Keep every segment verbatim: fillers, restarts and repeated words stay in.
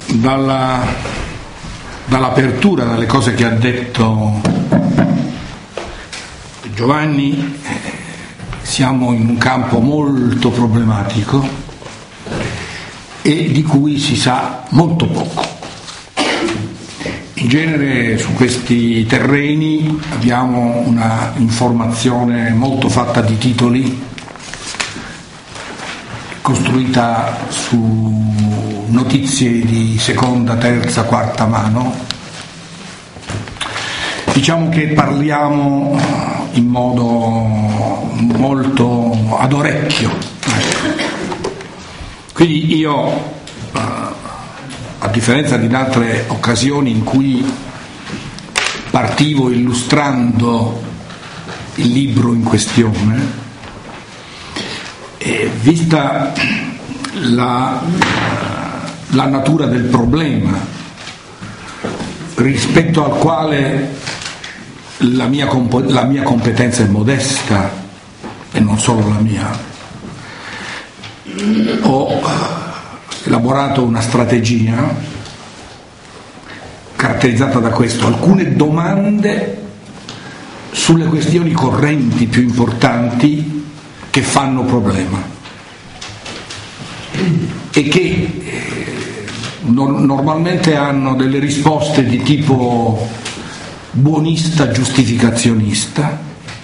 dalla, dall'apertura, dalle cose che ha detto Giovanni, siamo in un campo molto problematico e di cui si sa molto poco. In genere su questi terreni abbiamo una informazione molto fatta di titoli, costruita su notizie di seconda, terza, quarta mano. Diciamo che parliamo in modo molto ad orecchio. Quindi io, a differenza di altre occasioni in cui partivo illustrando il libro in questione, e vista la, la natura del problema rispetto al quale la mia, comp- la mia competenza è modesta, e non solo la mia, ho elaborato una strategia caratterizzata da questo: alcune domande sulle questioni correnti più importanti che fanno problema e che eh, no- normalmente hanno delle risposte di tipo buonista, giustificazionista,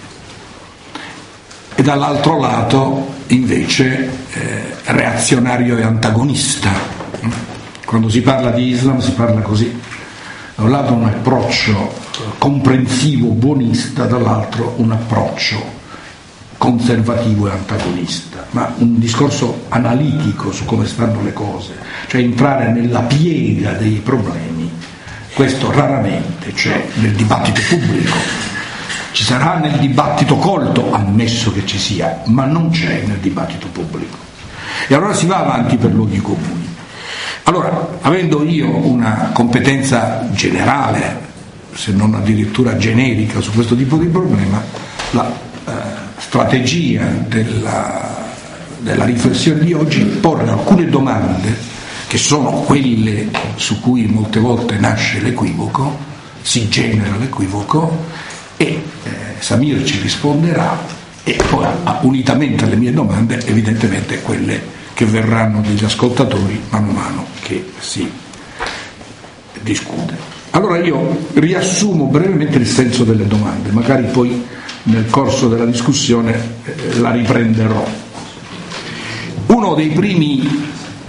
e dall'altro lato invece eh, reazionario e antagonista. Quando si parla di Islam si parla così: da un lato un approccio comprensivo buonista, dall'altro un approccio conservativo e antagonista, ma un discorso analitico su come stanno le cose, cioè entrare nella piega dei problemi. Questo raramente c'è nel dibattito pubblico. Ci sarà nel dibattito colto, ammesso che ci sia, ma non c'è nel dibattito pubblico. E allora si va avanti per luoghi comuni. Allora, avendo io una competenza generale, se non addirittura generica, su questo tipo di problema, la eh, strategia della, della riflessione di oggi è porre alcune domande che sono quelle su cui molte volte nasce l'equivoco, si genera l'equivoco, e eh, Samir ci risponderà, e poi unitamente alle mie domande evidentemente quelle che verranno dagli ascoltatori mano a mano che si discute. Allora io riassumo brevemente il senso delle domande, magari poi nel corso della discussione eh, la riprenderò. Uno dei primi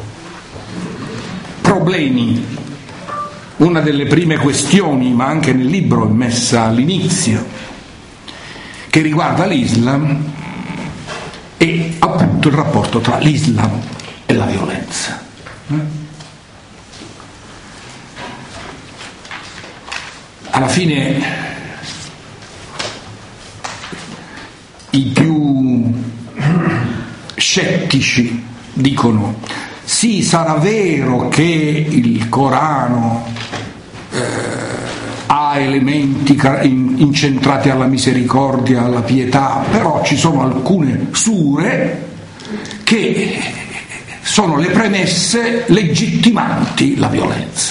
problemi, una delle prime questioni, ma anche nel libro è messa all'inizio, che riguarda l'Islam, è appunto il rapporto tra l'Islam e la violenza. Alla fine i più scettici dicono: sì, sarà vero che il Corano eh, ha elementi incentrati alla misericordia, alla pietà, però ci sono alcune sure che sono le premesse legittimanti la violenza.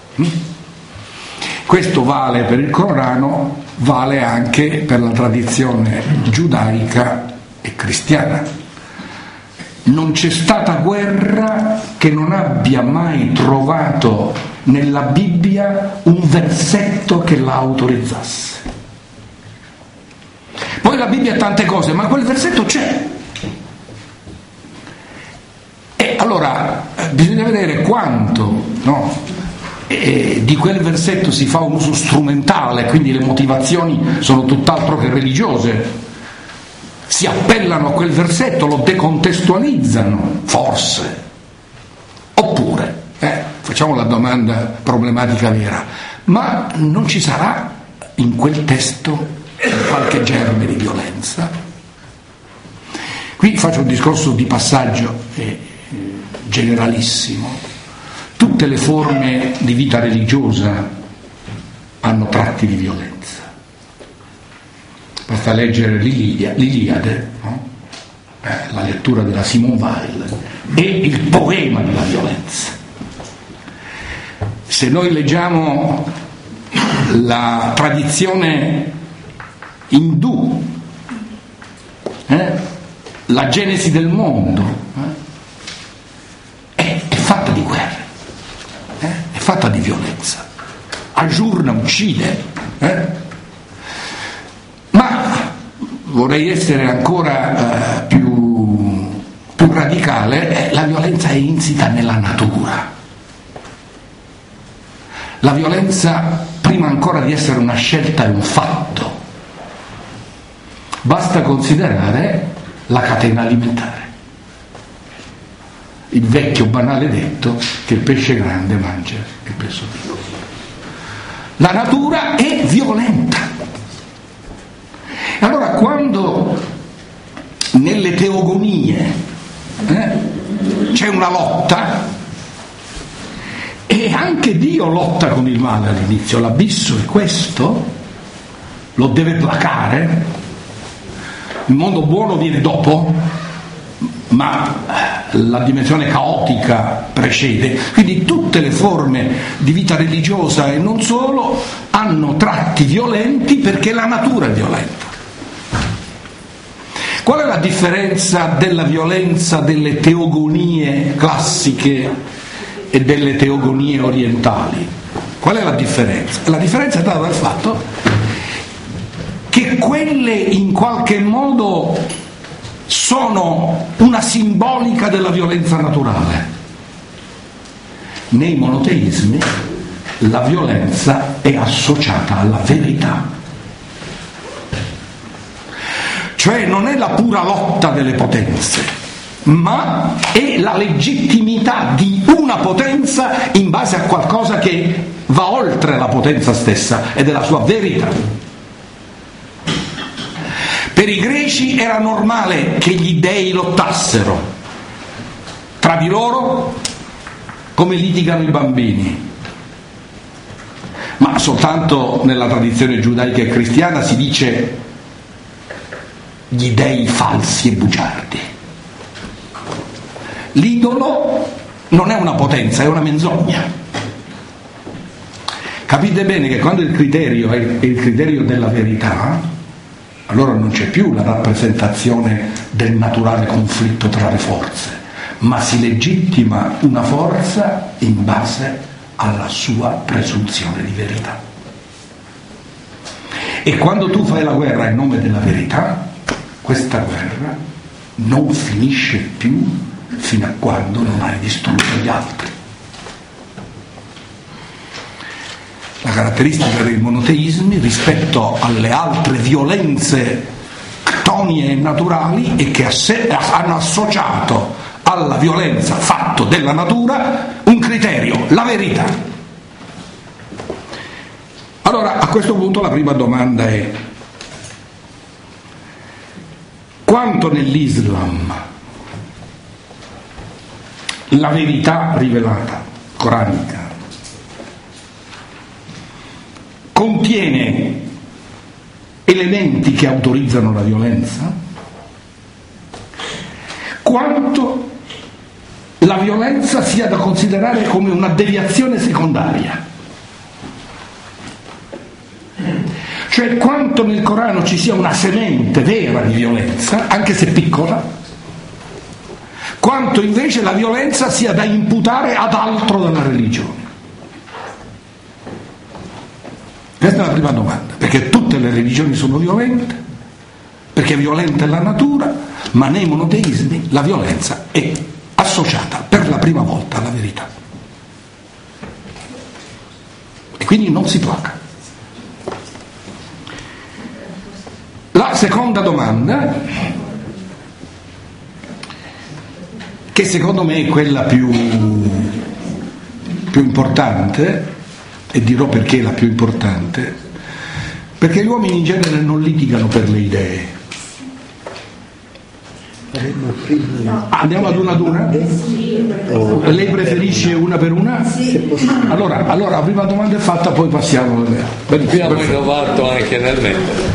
Questo vale per il Corano, vale anche per la tradizione giudaica e cristiana. Non c'è stata guerra che non abbia mai trovato nella Bibbia un versetto che la autorizzasse. Poi la Bibbia ha tante cose, ma quel versetto c'è. E allora bisogna vedere quanto, no, e di quel versetto si fa un uso strumentale, quindi le motivazioni sono tutt'altro che religiose. Si appellano a quel versetto, lo decontestualizzano, forse. Oppure, eh, facciamo la domanda problematica vera, ma non ci sarà in quel testo qualche germe di violenza? Qui faccio un discorso di passaggio eh, generalissimo. Tutte le forme di vita religiosa hanno tratti di violenza. Basta leggere l'Iliade, no? eh, la lettura della Simone Weil, e il poema della violenza. se noi leggiamo la tradizione indù, eh, la genesi del mondo, eh, è, è fatta di guerre, eh, è fatta di violenza, aggiorna, uccide, eh. Ma vorrei essere ancora eh, più, più radicale, eh, la violenza è insita nella natura. La violenza, prima ancora di essere una scelta, è un fatto. Basta considerare la catena alimentare. Il vecchio banale detto che il pesce grande mangia il pesce piccolo. La natura è violenta. Allora, quando nelle teogonie eh, c'è una lotta, e anche Dio lotta con il male all'inizio, l'abisso è questo, lo deve placare, il mondo buono viene dopo, ma la dimensione caotica precede, quindi tutte le forme di vita religiosa e non solo hanno tratti violenti perché la natura è violenta. Qual è la differenza della violenza delle teogonie classiche e delle teogonie orientali? Qual è la differenza? La differenza è data dal fatto che quelle in qualche modo sono una simbolica della violenza naturale. Nei monoteismi la violenza è associata alla verità. Cioè non è la pura lotta delle potenze, ma è la legittimità di una potenza in base a qualcosa che va oltre la potenza stessa ed è la sua verità. Per i greci era normale che gli dei lottassero tra di loro come litigano i bambini, ma soltanto nella tradizione giudaica e cristiana si dice gli dei falsi e bugiardi. L'idolo non è una potenza, è una menzogna. Capite bene che quando il criterio è il criterio della verità, allora non c'è più la rappresentazione del naturale conflitto tra le forze, ma si legittima una forza in base alla sua presunzione di verità. E quando tu fai la guerra in nome della verità, questa guerra non finisce più fino a quando non hai distrutto gli altri. La caratteristica dei monoteismi rispetto alle altre violenze ctonie e naturali è che hanno associato alla violenza fatto della natura un criterio, la verità. Allora, a questo punto la prima domanda è: quanto nell'Islam la verità rivelata, coranica, contiene elementi che autorizzano la violenza, quanto la violenza sia da considerare come una deviazione secondaria. Cioè quanto nel Corano ci sia una semente vera di violenza, anche se piccola, quanto invece la violenza sia da imputare ad altro dalla religione. Questa è la prima domanda, perché tutte le religioni sono violente, perché violenta è la natura, ma nei monoteismi la violenza è associata per la prima volta alla verità. E quindi non si placa. La seconda domanda, che secondo me è quella più, più importante, e dirò perché è la più importante, perché gli uomini in genere non litigano per le idee. Andiamo ad una ad una? Lei preferisce una per una? Allora, allora la prima domanda è fatta, poi passiamo. Qui abbiamo innovato anche nel metodo.